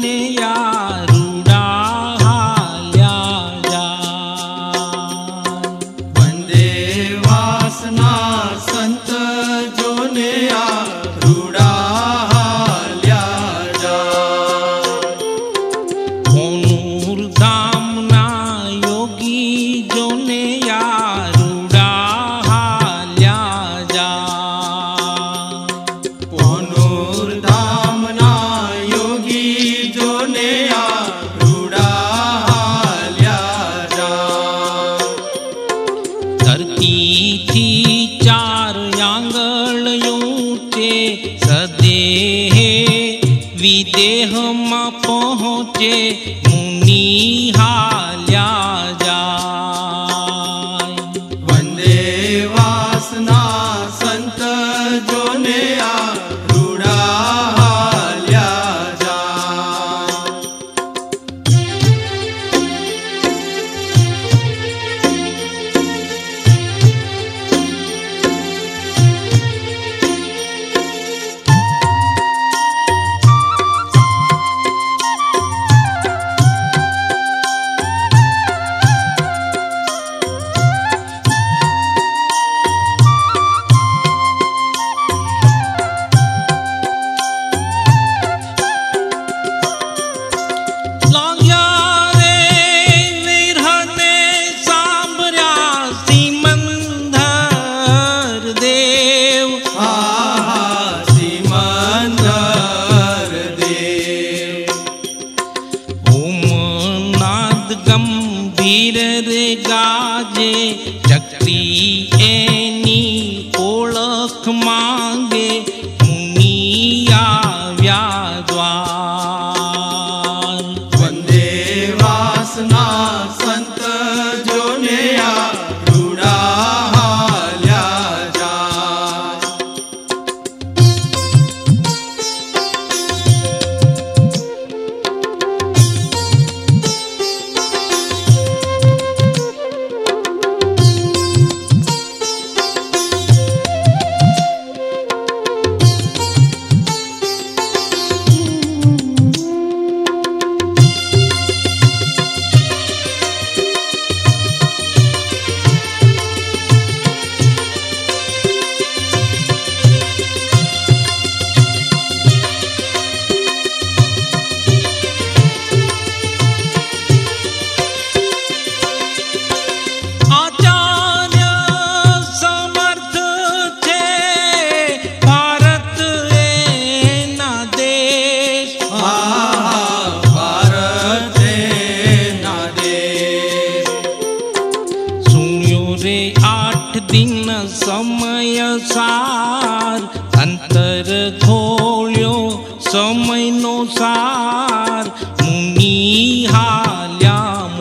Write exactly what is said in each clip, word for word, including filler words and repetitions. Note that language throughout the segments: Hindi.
जोने यारूड़ा हाल्या जाय। वंदे वासना संत जोने यारूड़ा हाल्या जाय। कोनूर धाम ना योगी जोने यारूड़ा हाल्या जाय। कोनूर धाम ना योगी जोने यारूड़ा हाल्या जाय। धरती थी चार आंगल ऊंचे सदेह विदेह में पहुँचे मुनि हाल्या जाय। वंदे वासना संत जोने यारूड़ा हाल्या जाय। लाग्या रे विरहने सांभळ्या सिमंदर देव। हा हा सिमंदर देव। ओमनाद गंभीर रे गाजे चक्री एनी ओळख मागे मुनी आव्या द्वार। वंदे वासना संत जोने यारूड़ा हाल्या जाय। आचार्य समर्थ छे भारत एना देश। हा हा भारत ना देश। सुन्यो रे आठ दिन समय सार अंतर खोल्यो समय नो सार मुनि हाल्या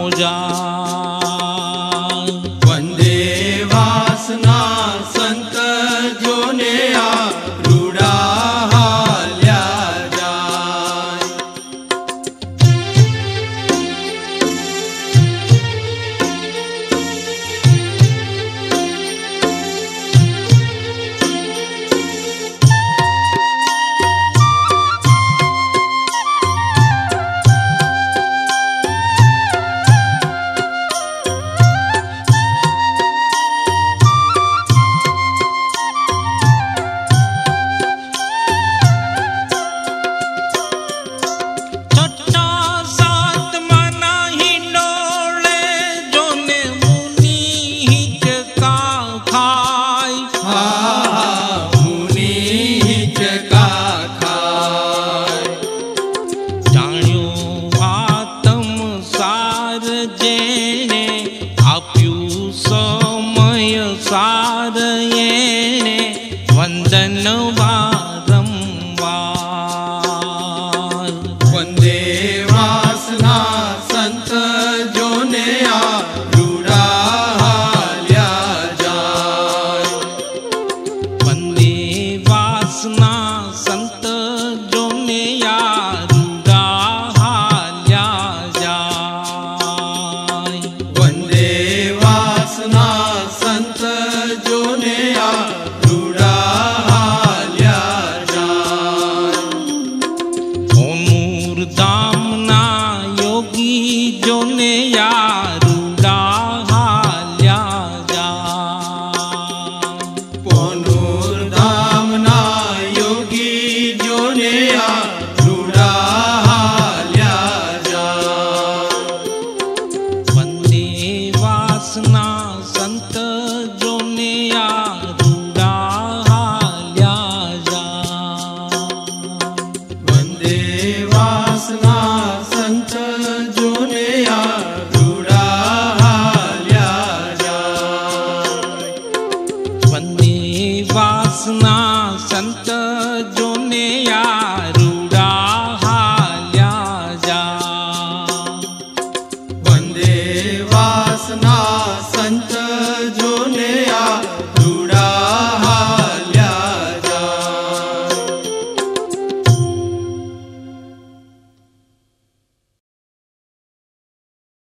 मोजार। वंदे वासना संत जोने यारूड़ा हाल्या जाय। छठा सात मना हिंडोळे जोने मुनि हिचका खाय। हा हा मुनि हिचका खाय। जाण्यो आत्म सार जेने आप्यू समय सार येने वंदन वारंवार। वंदे वासना संत जोने यारूड़ा हाल्या जाय। वंदे वासना संत जोने यारूड़ा हाल्या जाय। वंदे वासना संत जोने यारूड़ा हाल्या जाय। कोनूर धाम वंदे वासना संत जोने यार